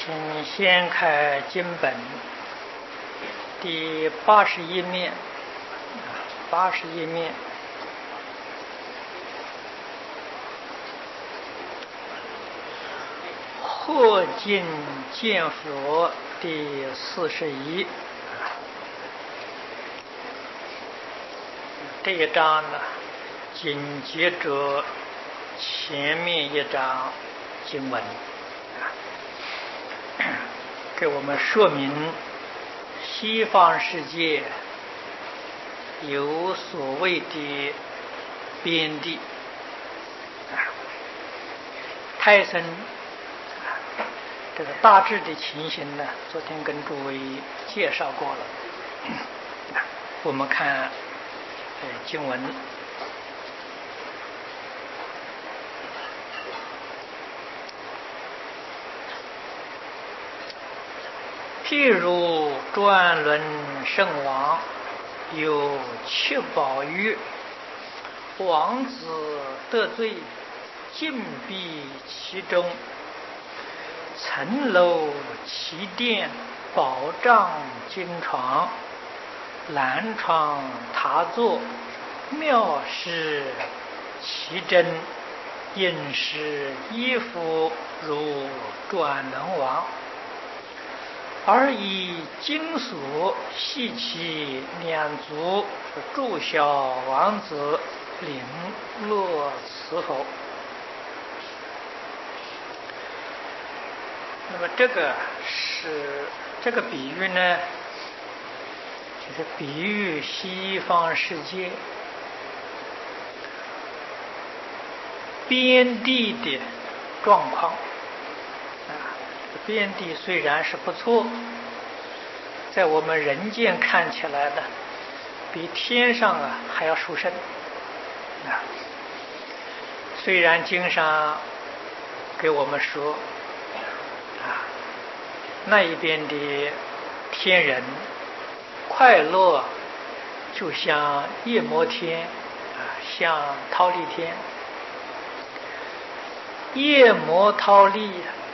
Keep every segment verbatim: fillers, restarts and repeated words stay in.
请先开经本第八十一面，八十一面。或尽见佛第四十一，这一章呢，紧接着前面一章经文，给我们说明西方世界有所谓的边地。泰森这个大致的情形呢，昨天跟诸位介绍过了。我们看呃经文，譬如转轮圣王，有七宝玉，王子得罪，禁闭其中，层楼其殿，宝帐金床，蓝床榻座，妙事其真，饮食衣服如转轮王，而以金锁系其两足，祝小王子领落此否？那么这个是这个比喻呢，就是比喻西方世界边地的状况啊。边地虽然是不错，在我们人间看起来呢，比天上啊还要殊胜啊。虽然经上给我们说那一边的天人快乐，就像夜摩天啊，像忉利天。夜摩忉利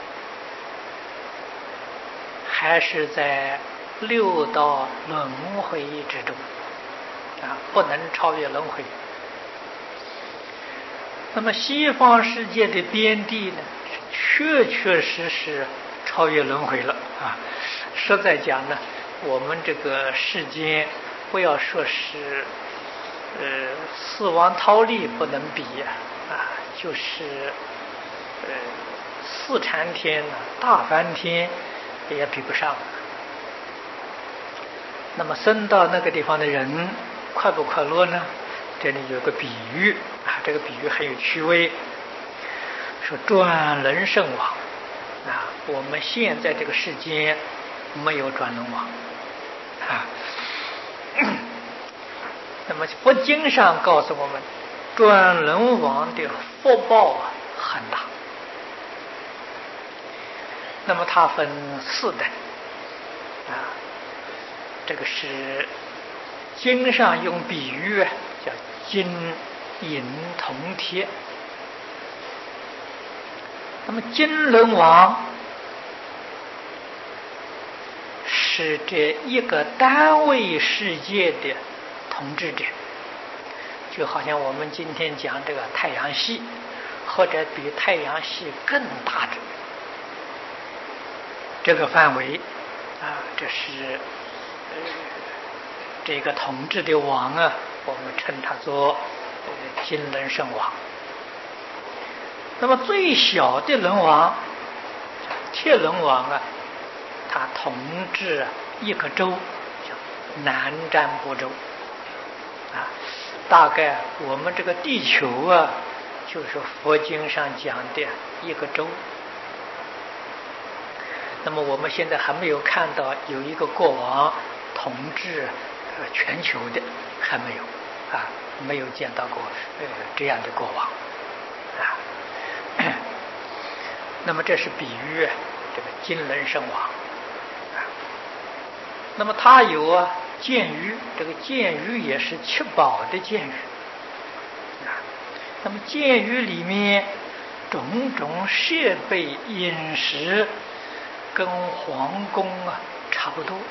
还是在六道轮回之中啊，不能超越轮回。那么西方世界的边地呢，确确实实超越轮回了啊！实在讲呢，我们这个世间不要说是呃四王忉利不能比啊，就是呃四禅天呢、大梵天也比不上。那么升到那个地方的人快不快乐呢？这里有个比喻啊，这个比喻很有趣味，说转轮圣王啊，我们现在这个世间没有转轮王啊。那么佛经上告诉我们，转轮王的福报啊很大。那么它分四等啊，这个是经上用比喻叫金银铜铁。那么金轮王是这一个单位世界的统治者，就好像我们今天讲这个太阳系，或者比太阳系更大的这个范围啊，这是呃这个统治的王啊，我们称他做呃金轮圣王。那么最小的轮王铁轮王啊，他统治一个州，叫南瞻部洲啊。大概我们这个地球啊，就是佛经上讲的一个州。那么我们现在还没有看到有一个国王统治呃全球的，还没有啊，没有见到过呃这样的国王啊。那么这是比喻这个金轮圣王啊。那么他有啊剑鱼，这个剑鱼也是七宝的剑鱼啊。那么剑鱼里面种种设备饮食跟皇宫啊差不多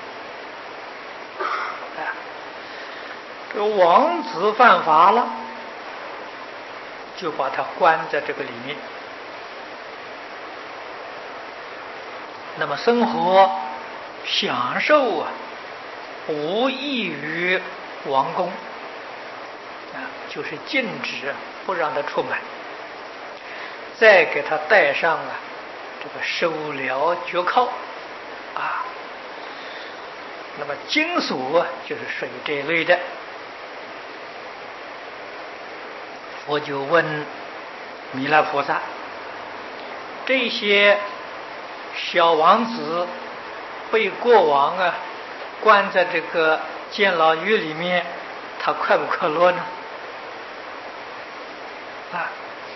啊。这个王子犯法了，就把他关在这个里面。那么生活享受啊，无异于王宫啊，就是禁止不让他出门，再给他戴上啊这个手镣脚铐啊。那么金属啊，就是属于这一类的。我就问弥勒菩萨，这些小王子被国王啊关在这个监牢狱里面，他快不快乐呢？啊，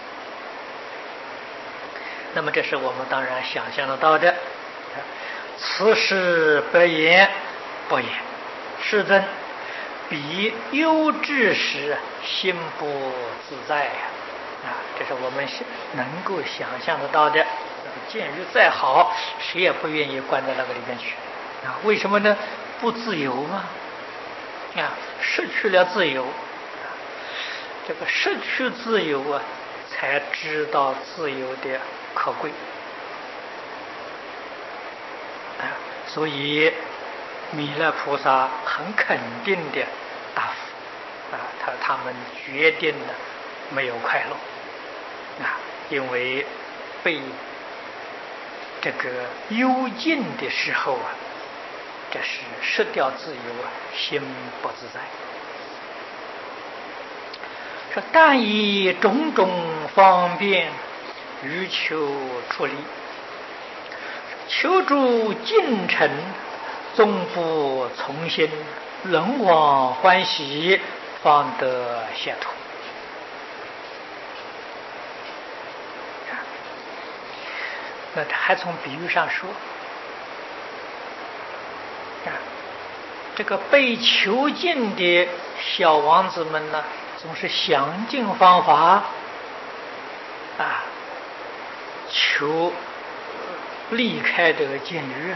那么这是我们当然想象得到的。此事不言不言，世尊彼忧至时，心不自在呀！啊，这是我们能够想象得到的。监狱再好，谁也不愿意关在那个里面去啊？为什么呢？不自由嘛！啊，失去了自由，这个失去自由啊，才知道自由的可贵啊！所以弥勒菩萨很肯定的答复啊，他他们决定了没有快乐啊，因为被这个幽禁的时候啊，这是失掉自由啊，心不自在。说但以种种方便欲求出离，求助进程终不从心，人往欢喜，方得解脱。那还从比喻上说啊，这个被囚禁的小王子们呢，总是想尽方法啊，求离开这个监狱。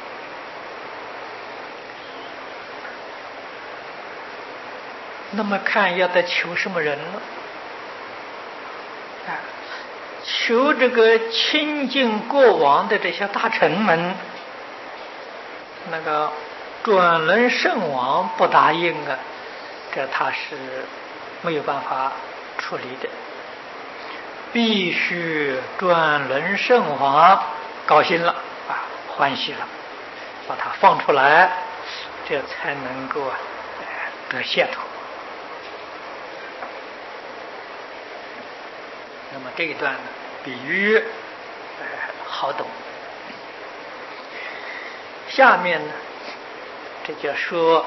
那么看要得求什么人呢？啊，求这个亲近国王的这些大臣们，那个转轮圣王不答应啊，这他是没有办法处理的，必须转轮圣王高兴了啊，欢喜了，把他放出来，这才能够啊得解脱。那么这一段呢，比喻呃好懂。下面呢，这就说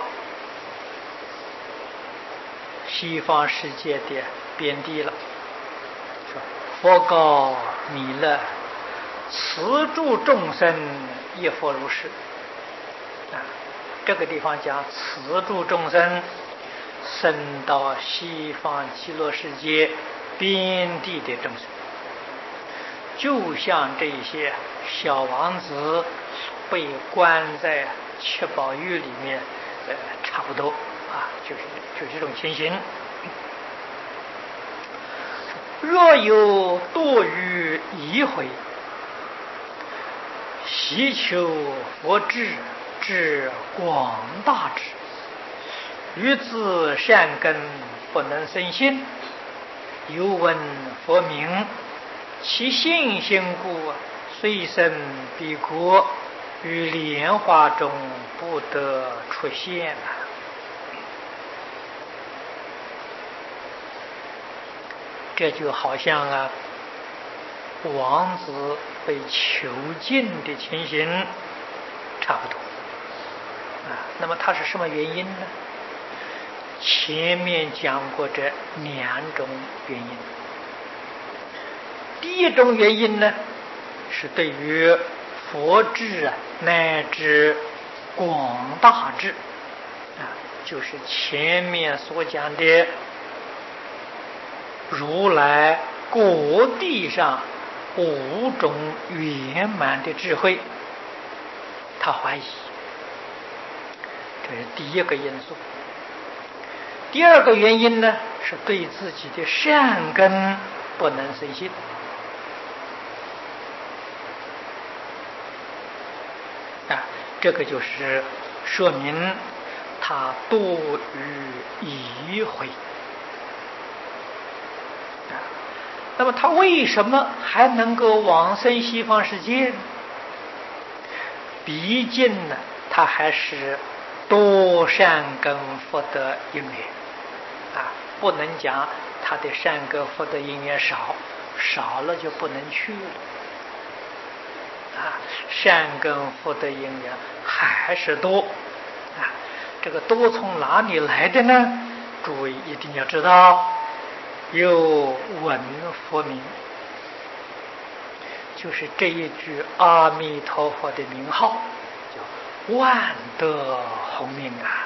西方世界的边地了。说佛告弥勒，慈助众生，亦复如是。啊，这个地方讲慈助众生，生到西方极乐世界边地的众生，就像这些小王子被关在七宝狱里面，呃，差不多啊，就是就这种情形。若有堕于疑悔，希求佛智，至广大智，于自善根不能生信，又闻佛名，其信心故，虽生彼国，于莲花中不得出现啊。这就好像啊，王子被囚禁的情形差不多啊。那么它是什么原因呢？前面讲过这两种原因。第一种原因呢，是对于佛智啊乃至广大智啊，就是前面所讲的如来果地上五种圆满的智慧他怀疑，这是第一个因素。第二个原因呢，是对自己的善根不能生信。啊，这个就是说明他多于疑悔。啊，那么他为什么还能够往生西方世界呢？毕竟呢，他还是多善根福德因缘。啊，不能讲他的善根福德因缘少，少了就不能去了。啊，善根福德因缘还是多。啊，这个多从哪里来的呢？诸位一定要知道，有闻佛名，就是这一句阿弥陀佛的名号，叫万德洪名啊。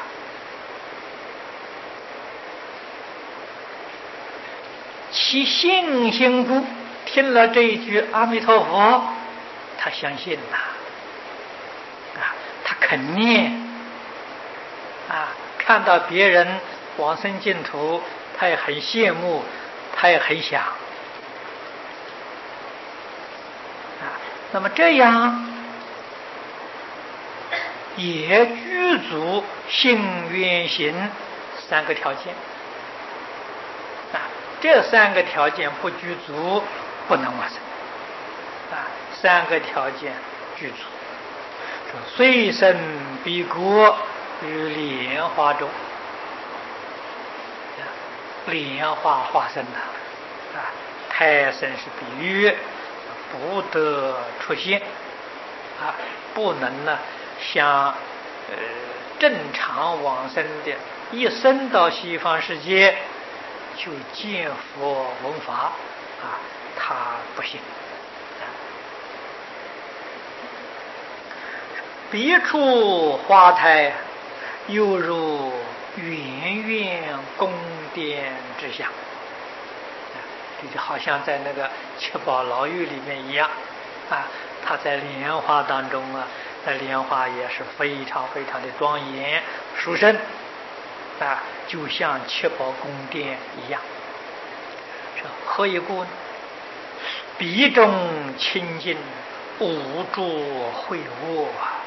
其信心故，听了这一句阿弥陀佛，他相信呐，啊，他肯念，啊，看到别人往生净土，他也很羡慕，他也很想，啊，那么这样也具足信愿行三个条件。啊，这三个条件不具足，不能往生。啊，三个条件具足，虽生彼国于莲花中。莲花化身的啊，胎生是比喻，不得出现啊，不能呢像呃正常往生的，一生到西方世界就见佛闻法啊，他不行。别处花胎，犹如圆圆宫殿之像，这就好像在那个七宝牢狱里面一样啊。他在莲花当中啊，那莲花也是非常非常的庄严殊胜啊，就像七宝宫殿一样。这何以故呢？彼中清净，无诸秽物啊！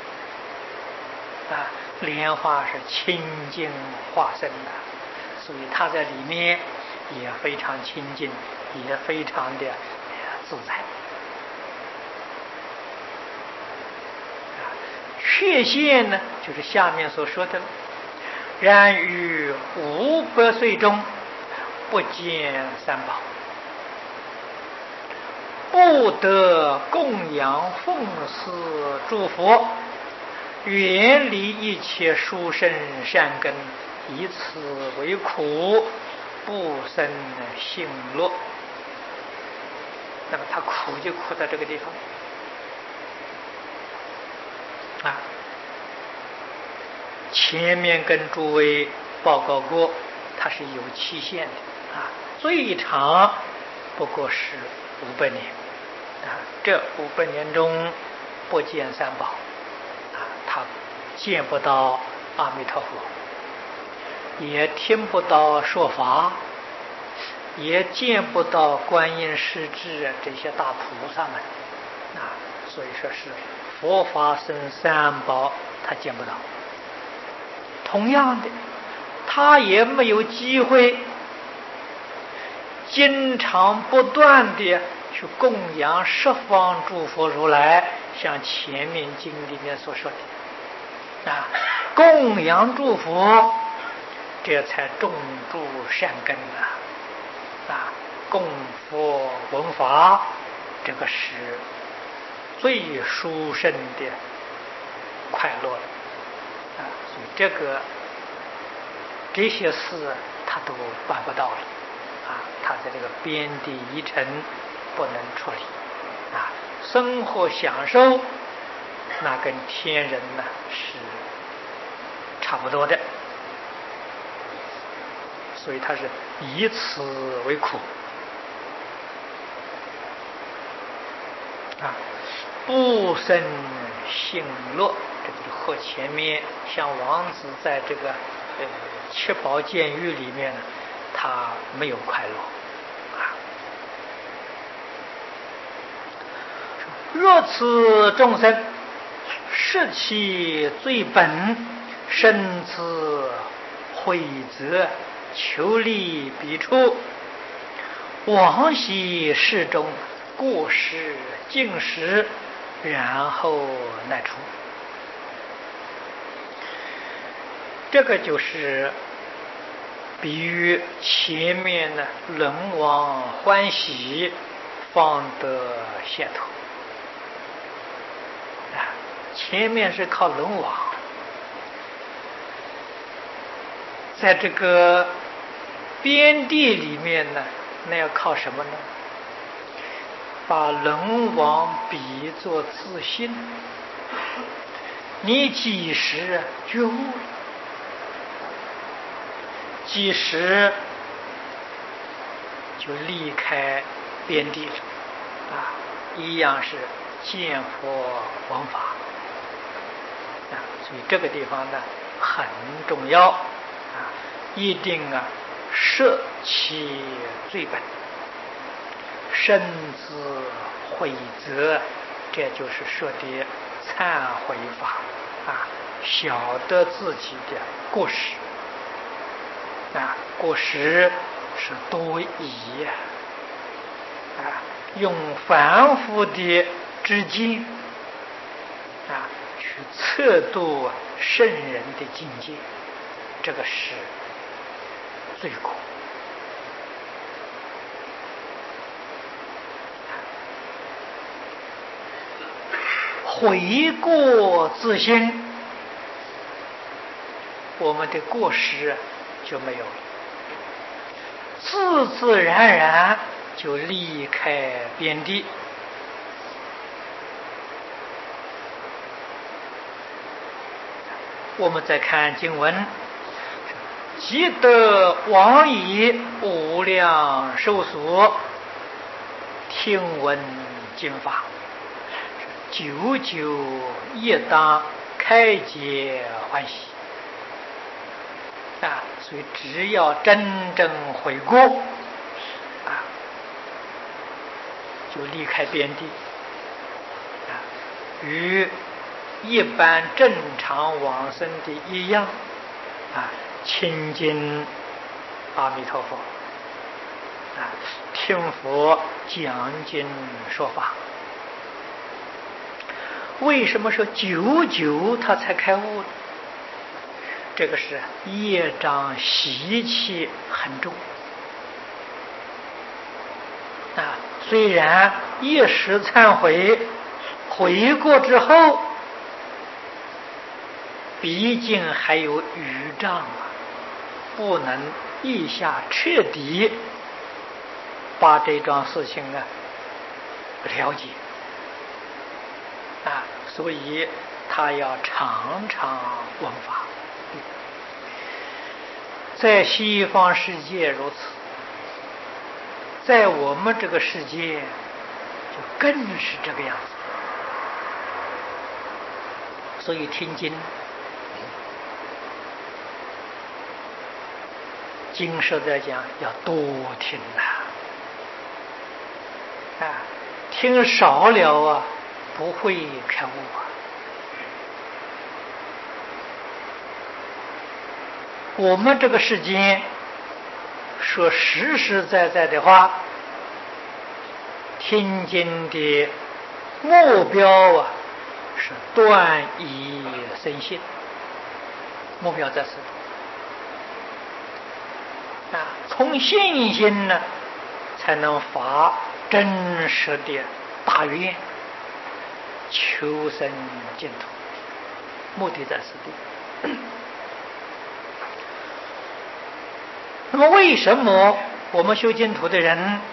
啊，莲花是清净化身的，所以它在里面也非常清净，也非常的自在。啊，缺陷呢，就是下面所说的，然于五百岁中不见三宝，不得供养奉祀诸佛，远离一切殊胜善根，以此为苦，不生信乐。那么他苦就苦在这个地方啊。前面跟诸位报告过，它是有期限的啊，最长不过是五百年啊。这五百年中不见三宝啊，他见不到阿弥陀佛，也听不到说法，也见不到观音师智这些大菩萨们啊，所以说是佛法僧三宝他见不到。同样的，他也没有机会经常不断的去供养十方诸佛如来，像前面经里面所说的啊，供养诸佛，这才种诸善根啊！啊，供佛闻法，这个是最殊胜的快乐了啊！所以这个这些事他都办不到了啊！他在这个边地一尘不能处理啊，生活享受那跟天人呢是差不多的，所以他是以此为苦啊，不生幸乐，这个和前面像王子在这个呃七宝监狱里面呢，他没有快乐啊。若此众生视其最本，身自悔则求利彼处，往昔世中过失尽时，然后乃出。这个就是比喻前面的人王欢喜，方得解脱。啊，前面是靠人王，在这个边地里面呢，那要靠什么呢？把人王比作自信，你几时觉悟了？几时就离开边地了啊？一样是见佛闻法啊，所以这个地方呢很重要啊，一定啊摄其最本，身自悔则，这就是说的忏悔法啊，晓得自己的过失啊，过失是多疑啊，用凡夫的知见啊去测度圣人的境界，这个是罪过。悔过自新，我们的过失就没有了，自自然然就离开边地。我们再看经文，即得往以无量寿所，听闻经法，久久业当开解欢喜啊！所以只要真正悔过啊，就离开边地啊，与一般正常往生的一样啊，亲近阿弥陀佛啊，听佛讲经说法。为什么说久久他才开悟呢？这个是业障习气很重啊，虽然一时忏悔，悔过之后毕竟还有余障啊，不能一下彻底把这桩事情呢了解啊，所以他要常常闻法。在西方世界如此，在我们这个世界就更是这个样子。所以听经，经社在讲要多听呐，啊，听少了啊，不会开悟啊。我们这个世间说实实在在的话，听经的目标啊是断疑生信，目标在此啊，从信心呢才能发真实的大愿，求生净土，目的在此地。那么为什么我们修净土的人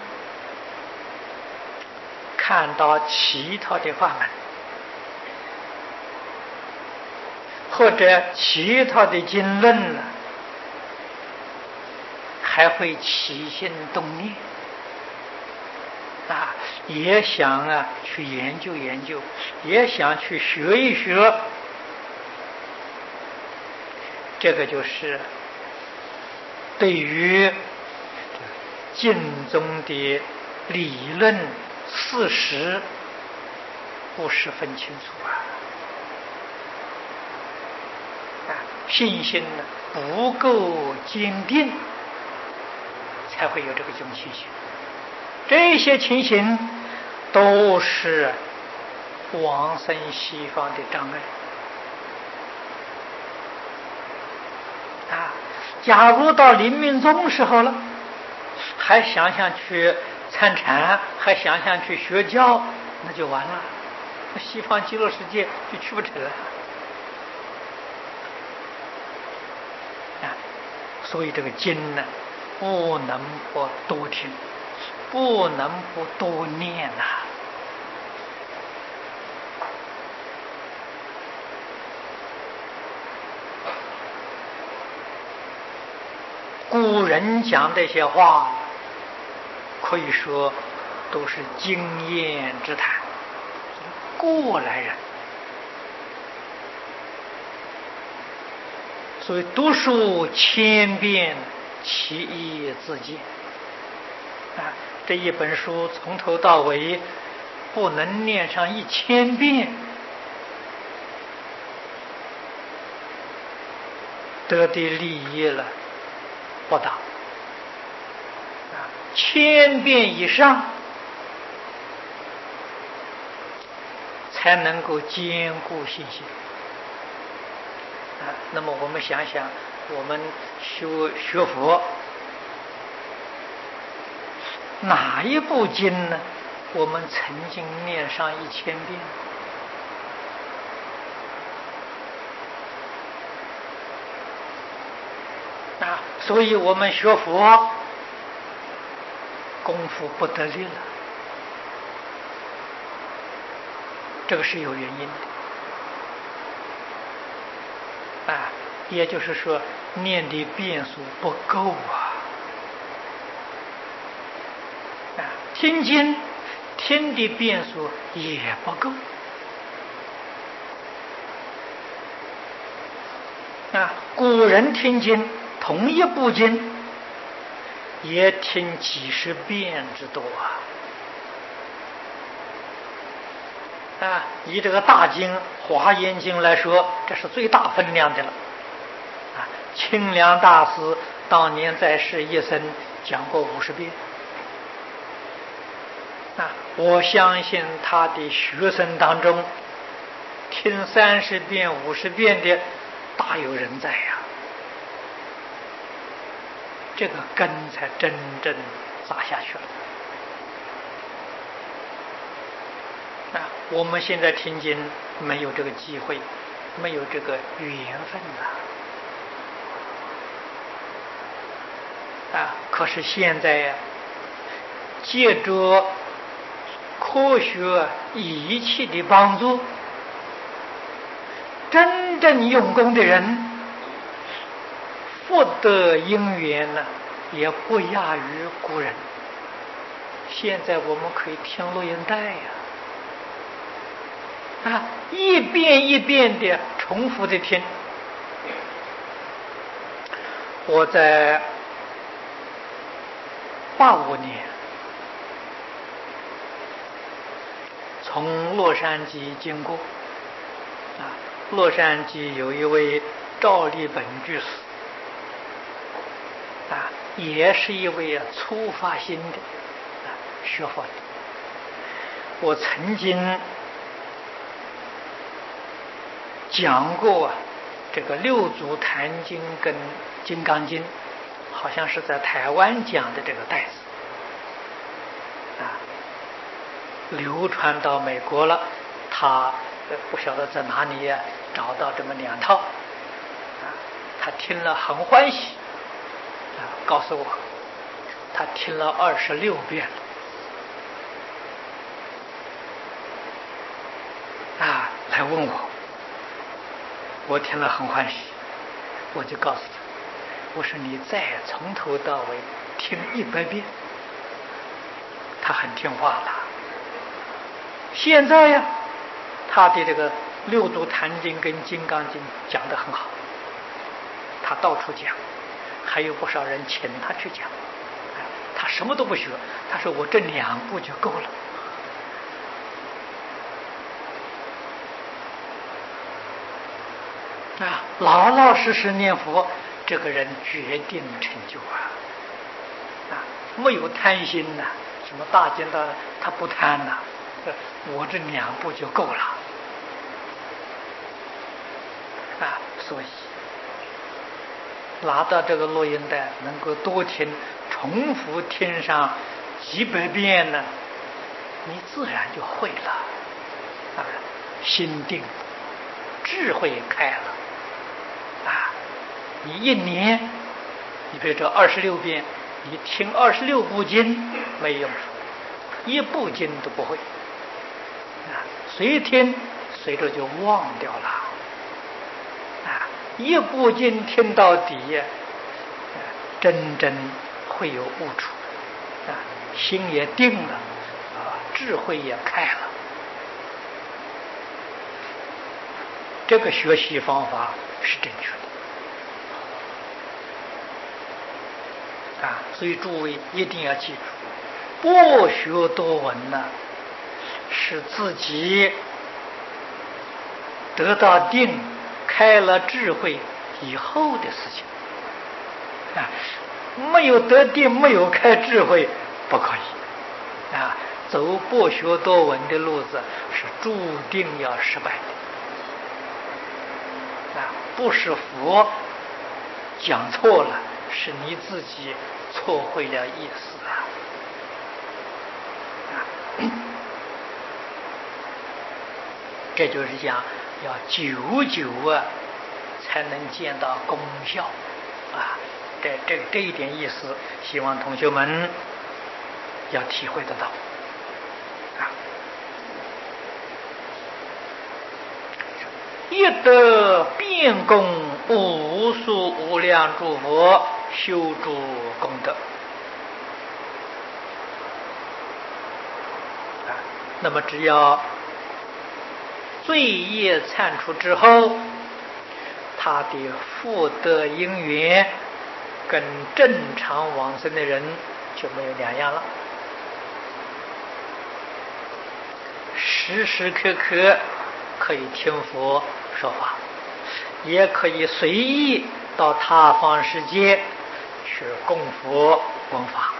看到其他的法门或者其他的经论呢，还会起心动念啊， 也想啊去研究研究，也想去学一学。这个就是对于经中的理论事实不十分清楚啊，啊，信心呢不够坚定，才会有这个种情形。这些情形都是往生西方的障碍啊！假如到临命终时候了，还想想去参禅，还想想去学教，那就完了，那西方极乐世界就去不成了啊！所以这个经呢，不能不多听，不能不多念呐、啊。古人讲这些话，可以说都是经验之谈，过来人。所以读书千遍，其义自见啊！这一本书从头到尾不能念上一千遍，得的利益了不大啊，千遍以上才能够坚固信心啊。那么我们想想，我们修学佛，哪一部经呢？我们曾经念上一千遍啊！所以我们学佛功夫不得力了，这个是有原因的啊。也就是说，念的遍数不够啊！啊，听经听的遍数也不够啊。古人听经，同一部经也听几十遍之多啊！啊，以这个大经《华严经》来说，这是最大分量的了。啊，清凉大师当年在世一生讲过五十遍。啊，我相信他的学生当中，听三十遍、五十遍的大有人在呀、啊。这个根才真正扎下去了。啊，我们现在听经没有这个机会，没有这个缘分啊！啊，可是现在呀、啊，借着科学仪器的帮助，真正用功的人，福德因缘呢，也不亚于古人。现在我们可以听录音带呀、啊，啊，一遍一遍的重复的听。我在八五年从洛杉矶经过，啊，洛杉矶有一位赵立本居士，啊，也是一位初发心的啊学佛的。我曾经讲过这个六祖坛经跟金刚经，好像是在台湾讲的这个带子。流传到美国了，他不晓得在哪里呀找到这么两套，啊，他听了很欢喜，啊，告诉我，他听了二十六遍了，啊，来问我，我听了很欢喜，我就告诉他，我说你再从头到尾听一百遍，他很听话了。 现在呀，他的这个六祖坛经跟金刚经讲得很好，他到处讲，还有不少人请他去讲。他什么都不学，他说我这两部就够了。啊，老老实实念佛，这个人决定成就啊！啊，没有贪心呐、啊，什么大经大他不贪呐、啊，我这两部就够了。啊，所以拿到这个录音带，能够多听，重复听上几百遍呢，你自然就会了。啊，心定，智慧开了。啊，你一年，你比如说二十六遍，你听二十六部经没用处，一部经都不会。啊，随听随着就忘掉了。啊，一部经听到底，啊，真正会有悟处。啊，心也定了，啊，智慧也开了。这个学习方法是正确的啊，所以诸位一定要记住，博学多闻呢，是自己得到定、开了智慧以后的事情啊。没有得定，没有开智慧，不可以啊。走博学多闻的路子，是注定要失败的。不是佛讲错了，是你自己错会了意思啊！啊，这就是讲要久久啊，才能见到功效啊！这这这一点意思，希望同学们要体会得到。一得遍供无数无量诸佛修诸功德啊，那么只要罪业忏除之后，他的福德因缘跟正常往生的人就没有两样了，时时刻刻可以听佛说法，也可以随意到他方世界去供佛闻法。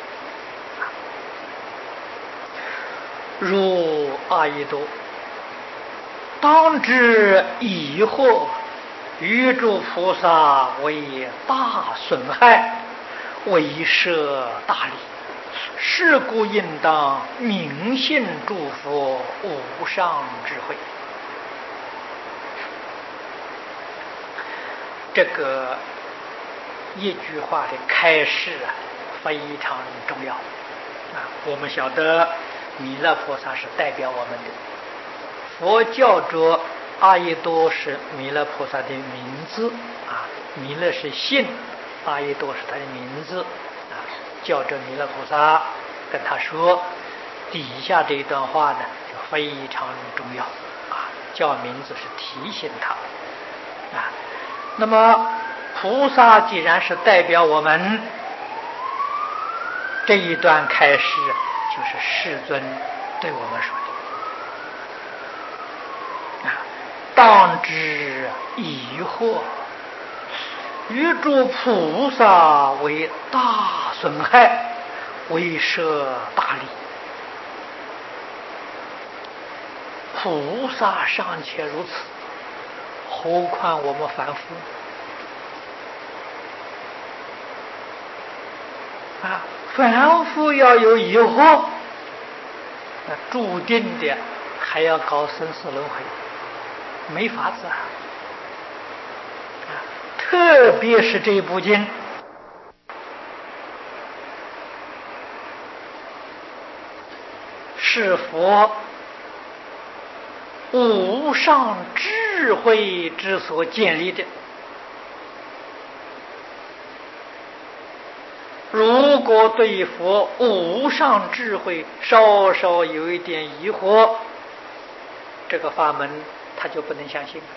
如阿逸多，当知疑惑于诸菩萨为大损害，为摄大利，是故应当明信诸佛无上智慧。这个一句话的开示啊，非常重要啊！我们晓得弥勒菩萨是代表我们的，佛教着阿逸多是弥勒菩萨的名字啊，弥勒是姓，阿逸多是他的名字啊，叫着弥勒菩萨跟他说，底下这一段话呢就非常重要啊，叫名字是提醒他啊。那么菩萨既然是代表我们，这一段开示就是世尊对我们说的啊，当知疑惑于诸菩萨为大损害，为摄大利。菩萨尚且如此，何况我们凡夫啊！凡夫要有疑惑，那注定的还要搞生死轮回，没法子啊！啊，特别是这部经，是佛无上智慧之所建立的。 如果对佛无上智慧稍稍有一点疑惑，这个法门他就不能相信了。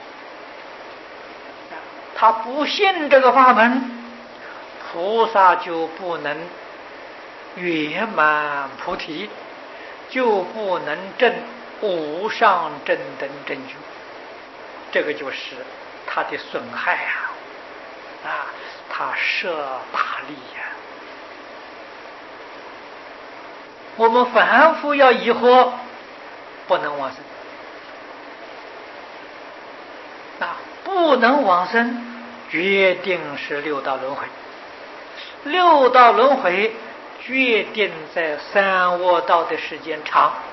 他不信这个法门，菩萨就不能圆满菩提，就不能证无上正等正觉，这个就是他的损害啊！啊，他设大利呀、啊！我们凡夫要疑惑，不能往生啊，不能往生，决定是六道轮回。六道轮回决定在三恶道的时间长。